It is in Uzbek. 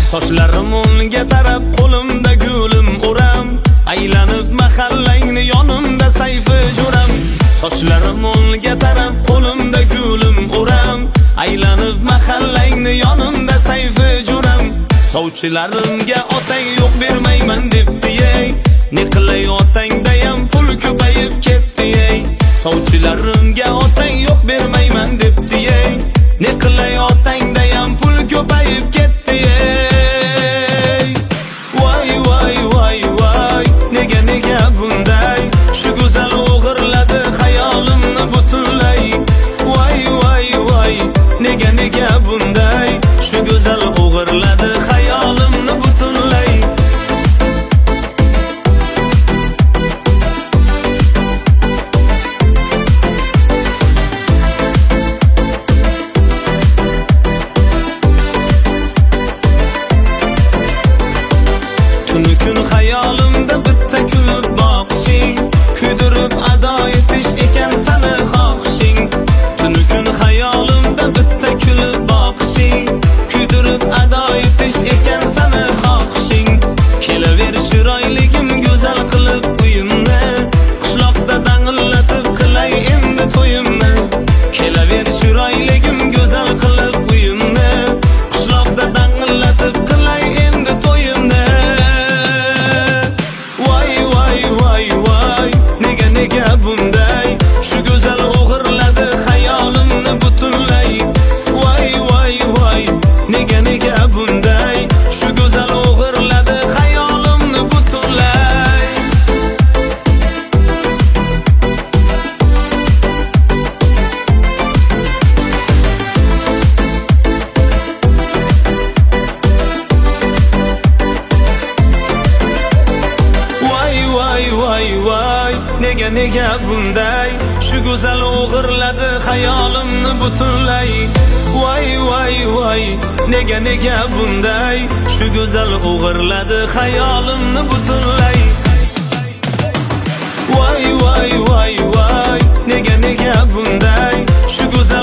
Sochlarim o'ngga tarab, qo'limda gulim uram, aylanib mahallangni yonimda sayfi juram. Sochlarim o'ngga tarab, qo'limda gulim uram, aylanib mahallangni yonimda sayfi juram. Sovchilarimga otang yo'q bermayman debdi ey, ne qilay otangdayam pul ko'payib ketdi ey. Sovchilarimga otang yo'q bermayman debdi ey, ne qilay otangdayam pul ko'payib ketdi ey. Voy voy voy voy, nega bunday, shu go'zal o'g'irladi xayolimni butunlay. Voy voy voy, nega bunday, shu go'zal o'g'irladi xayolimni butunlay. Tuni kun xayolimda bitta kulib boqishing, kuydirib ado etish ekan seni xohishing. Tuni kun xayolimda bitta kulib boqishing, kuydirib ado etish ekan seni xohishing. Kelaver chiroyligim go'zal qilib uyimni, qishloqda dangillatib qilay endi to'yimni. Kelaver chiroyligim go'zal qilib uyimni, qishloqda dangillatib qilay endi to'yimni. Nega bunday, shu go'zal o'g'irladi xayolimni butunlay. Voy voy voy, nega bunday, shu go'zal o'g'irladi xayolimni butunlay. Voy voy voy voy, nega bunday, shu go'zal o'g'irladi xayolimni butunlay. Voy voy voy, nega bunday, shu go'zal o'g'irladi xayolimni butunlay. Voy voy voy voy, nega bunday, shu go'zal